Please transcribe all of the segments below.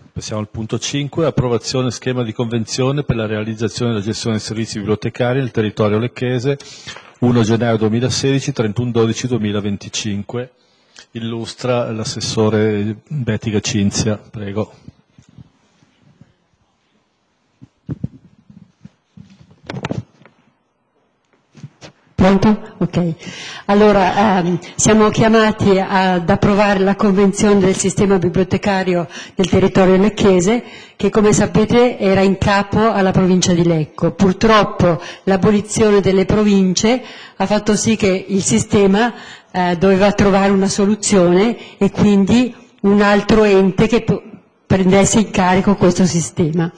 Passiamo al punto 5, approvazione schema di convenzione per la realizzazione e la gestione dei servizi bibliotecari nel territorio lecchese, 1 gennaio 2016, 31/12/2025. Illustra l'assessore Bettiga Cinzia, prego. Pronto? Ok. Allora, siamo chiamati ad approvare la convenzione del sistema bibliotecario del territorio lecchese, che come sapete era in capo alla provincia di Lecco. Purtroppo l'abolizione delle province ha fatto sì che il sistema doveva trovare una soluzione e quindi un altro ente che prendesse in carico questo sistema.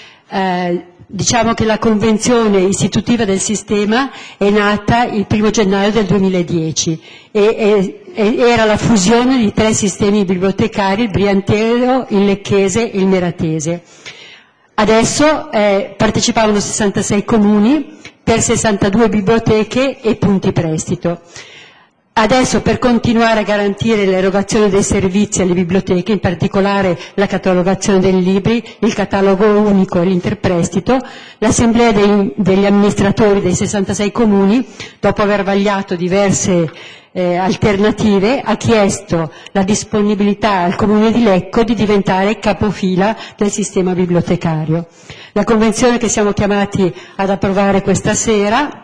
Diciamo che la convenzione istitutiva del sistema è nata il 1 gennaio del 2010 e era la fusione di 3 sistemi bibliotecari, il brianteo, il lecchese e il meratese. Adesso partecipavano 66 comuni per 62 biblioteche e punti prestito. Adesso, per continuare a garantire l'erogazione dei servizi alle biblioteche, in particolare la catalogazione dei libri, il catalogo unico e l'interprestito, l'Assemblea degli amministratori dei 66 comuni, dopo aver vagliato diverse alternative, ha chiesto la disponibilità al Comune di Lecco di diventare capofila del sistema bibliotecario. La convenzione che siamo chiamati ad approvare questa sera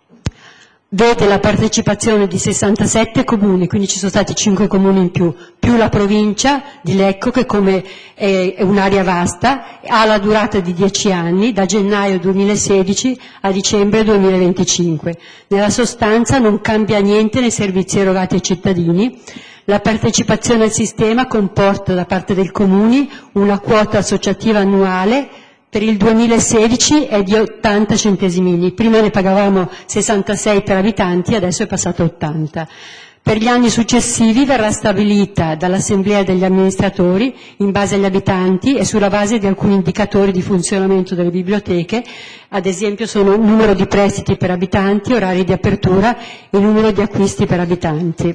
vede la partecipazione di 67 comuni, quindi ci sono stati 5 comuni in più la provincia di Lecco, che come è un'area vasta, ha la durata di 10 anni, da gennaio 2016 a dicembre 2025. Nella sostanza non cambia niente nei servizi erogati ai cittadini. La partecipazione al sistema comporta da parte dei comuni una quota associativa annuale. Per il 2016 è di 80 centesimini, prima ne pagavamo 66 per abitanti, adesso è passato a 80. Per gli anni successivi verrà stabilita dall'Assemblea degli amministratori in base agli abitanti e sulla base di alcuni indicatori di funzionamento delle biblioteche, ad esempio sono il numero di prestiti per abitanti, orari di apertura e numero di acquisti per abitanti.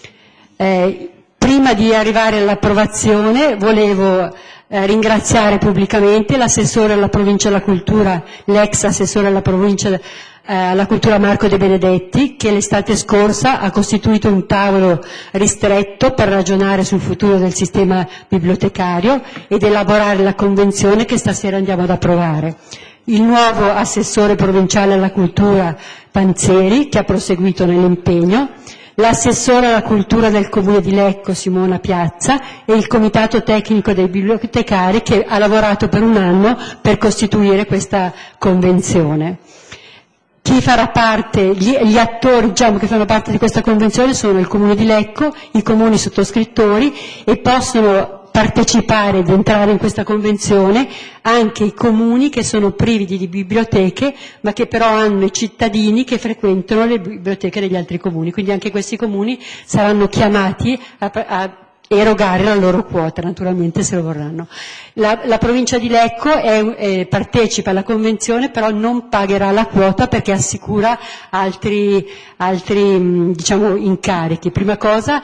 Prima di arrivare all'approvazione volevo ringraziare pubblicamente l'assessore alla provincia della cultura, l'ex assessore alla provincia alla cultura Marco De Benedetti, che l'estate scorsa ha costituito un tavolo ristretto per ragionare sul futuro del sistema bibliotecario ed elaborare la convenzione che stasera andiamo ad approvare. Il nuovo assessore provinciale alla cultura Panzeri, che ha proseguito nell'impegno, l'assessore alla cultura del Comune di Lecco Simona Piazza e il comitato tecnico dei bibliotecari che ha lavorato per un anno per costituire questa convenzione. Chi farà parte, gli attori che fanno parte di questa convenzione sono il Comune di Lecco, i comuni sottoscrittori e possono partecipare ed entrare in questa convenzione anche i comuni che sono privi di biblioteche ma che però hanno i cittadini che frequentano le biblioteche degli altri comuni, quindi anche questi comuni saranno chiamati a erogare la loro quota, naturalmente se lo vorranno. La provincia di Lecco partecipa alla convenzione, però non pagherà la quota perché assicura altri diciamo, incarichi. Prima cosa,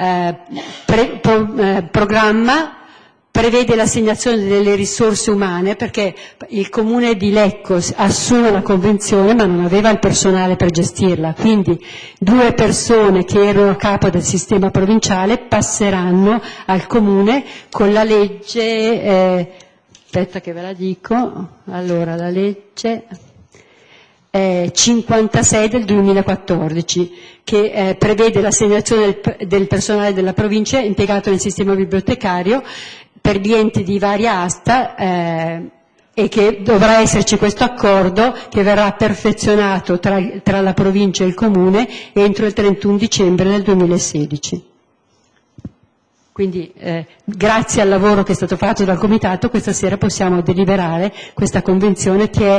programma, prevede l'assegnazione delle risorse umane perché il Comune di Lecco assume la convenzione ma non aveva il personale per gestirla, quindi 2 persone che erano a capo del sistema provinciale passeranno al Comune con la legge, aspetta che ve la dico, allora la legge 56 del 2014 che prevede l'assegnazione del personale della provincia impiegato nel sistema bibliotecario per gli enti di varia asta e che dovrà esserci questo accordo che verrà perfezionato tra la provincia e il comune entro il 31 dicembre del 2016. Quindi grazie al lavoro che è stato fatto dal Comitato questa sera possiamo deliberare questa convenzione che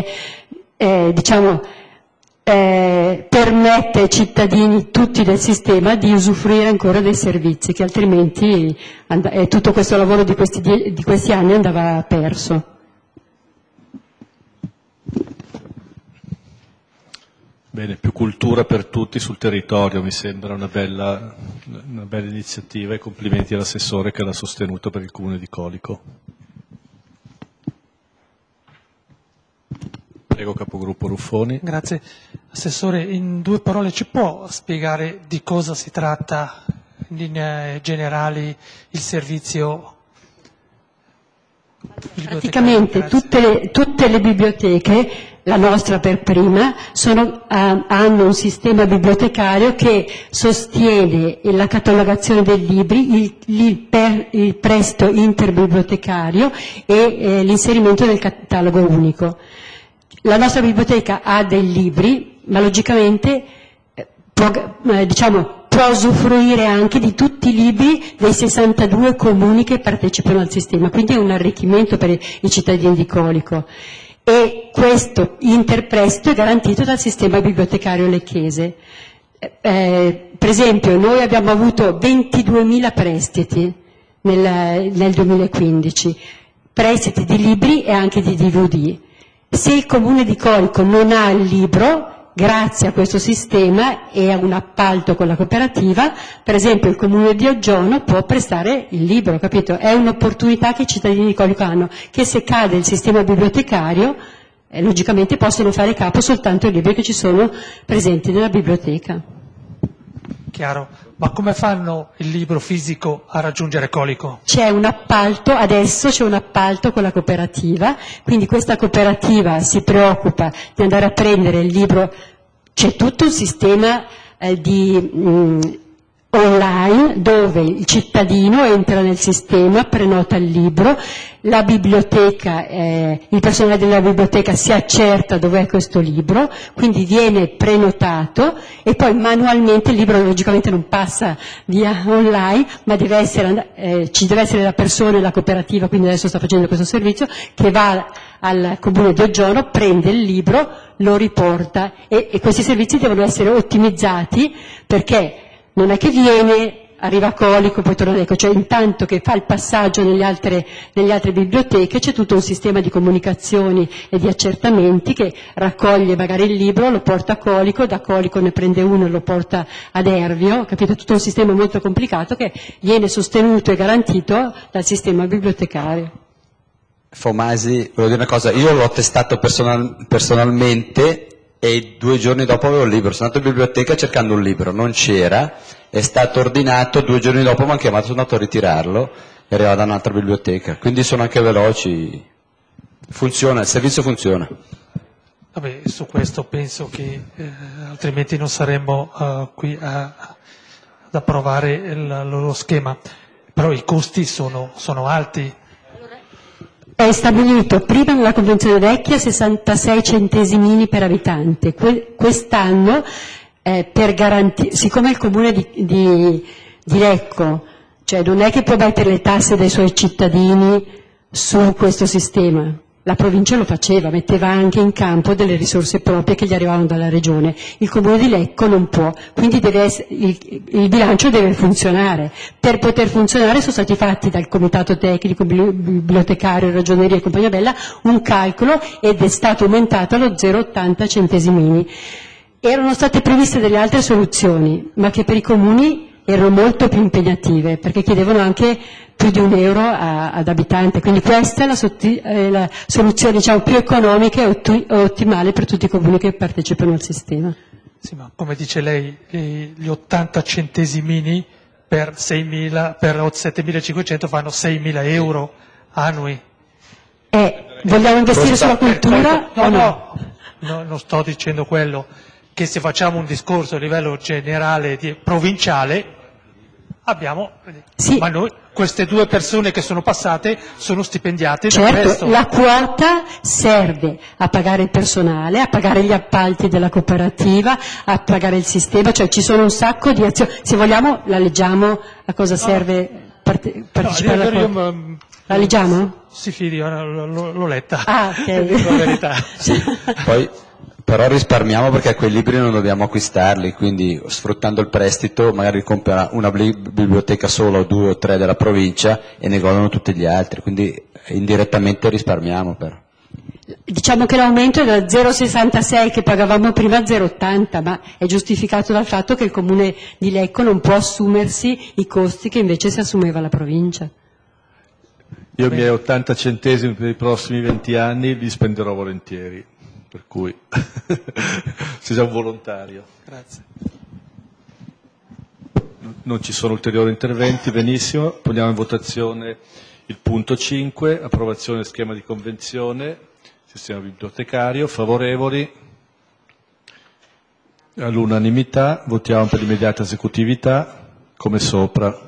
permette ai cittadini tutti del sistema di usufruire ancora dei servizi che altrimenti tutto questo lavoro di questi anni andava perso. Bene, più cultura per tutti sul territorio, mi sembra una bella iniziativa e complimenti all'assessore che l'ha sostenuto per il Comune di Colico. Prego, capogruppo Ruffoni. Grazie. Assessore, in 2 parole ci può spiegare di cosa si tratta in linee generali il servizio? Praticamente tutte le biblioteche, la nostra per prima, hanno un sistema bibliotecario che sostiene la catalogazione dei libri, il prestito interbibliotecario e l'inserimento del catalogo unico. La nostra biblioteca ha dei libri, ma logicamente può usufruire anche di tutti i libri dei 62 comuni che partecipano al sistema, quindi è un arricchimento per i cittadini di Colico. E questo interprestito è garantito dal sistema bibliotecario lecchese. Per esempio, noi abbiamo avuto 22.000 prestiti nel 2015, prestiti di libri e anche di DVD. Se il comune di Colico non ha il libro, grazie a questo sistema e a un appalto con la cooperativa, per esempio il comune di Oggiono può prestare il libro, capito? È un'opportunità che i cittadini di Colico hanno, che se cade il sistema bibliotecario, logicamente possono fare capo soltanto ai libri che ci sono presenti nella biblioteca. Chiaro. Ma come fanno il libro fisico a raggiungere Colico? C'è un appalto, adesso c'è un appalto con la cooperativa, quindi questa cooperativa si preoccupa di andare a prendere il libro, c'è tutto un sistema online dove il cittadino entra nel sistema, prenota il libro, la biblioteca, il personale della biblioteca si accerta dov'è questo libro, quindi viene prenotato e poi manualmente il libro logicamente non passa via online, ma ci deve essere la persona, la cooperativa, quindi adesso sta facendo questo servizio, che va al comune di Oggiono, prende il libro, lo riporta e questi servizi devono essere ottimizzati perché non è che arriva a Colico, poi torna a Lecco, cioè intanto che fa il passaggio nelle altre biblioteche c'è tutto un sistema di comunicazioni e di accertamenti che raccoglie magari il libro, lo porta a Colico, da Colico ne prende uno e lo porta ad Ervio, capite? Tutto un sistema molto complicato che viene sostenuto e garantito dal sistema bibliotecario. Fomasi, volevo dire una cosa, io l'ho testato personalmente e 2 giorni dopo avevo il libro, sono andato in biblioteca cercando un libro, non c'era, è stato ordinato, 2 giorni dopo mi hanno chiamato, sono andato a ritirarlo e arrivava da un'altra biblioteca, quindi sono anche veloci, funziona, il servizio funziona. Vabbè, su questo penso che altrimenti non saremmo qui ad approvare lo schema, però i costi sono alti. È stabilito prima nella Convenzione vecchia 66 centesimini per abitante, quest'anno per garantire, siccome il comune di Lecco, cioè non è che può mettere le tasse dei suoi cittadini su questo sistema, la provincia lo faceva, metteva anche in campo delle risorse proprie che gli arrivavano dalla regione, il comune di Lecco non può, quindi il bilancio deve funzionare. Per poter funzionare sono stati fatti dal comitato tecnico, bibliotecario, ragioneria e compagnia bella un calcolo ed è stato aumentato allo 0,80 centesimini. Erano state previste delle altre soluzioni, ma che per i comuni erano molto più impegnative, perché chiedevano anche più di €1 ad abitante, quindi questa è la soluzione diciamo, più economica e ottimale per tutti i comuni che partecipano al sistema. Sì, ma come dice lei, gli 80 centesimini per 7.500 fanno €6.000 annui. Vogliamo investire sulla cultura o no? No, non sto dicendo quello, che se facciamo un discorso a livello generale, provinciale, abbiamo, sì. Ma noi, queste 2 persone che sono passate sono stipendiate da certo, questo. La quota serve a pagare il personale, a pagare gli appalti della cooperativa, a pagare il sistema, cioè ci sono un sacco di azioni. Se vogliamo la leggiamo a cosa serve partecipare alla quota. La leggiamo? Sì, fidi, l'ho letta. Ah, ok. La verità. Poi, però risparmiamo perché quei libri non dobbiamo acquistarli, quindi sfruttando il prestito magari compra una biblioteca sola o 2 o 3 della provincia e ne godono tutti gli altri, quindi indirettamente risparmiamo però. Diciamo che l'aumento è da 0,66 che pagavamo prima a 0,80, ma è giustificato dal fatto che il comune di Lecco non può assumersi i costi che invece si assumeva la provincia. Io i miei 80 centesimi per i prossimi 20 anni li spenderò volentieri. per cui sei già un volontario. Grazie. Non ci sono ulteriori interventi, benissimo. Poniamo in votazione il punto 5, approvazione del schema di convenzione, sistema bibliotecario, favorevoli? All'unanimità, votiamo per l'immediata esecutività, come sopra.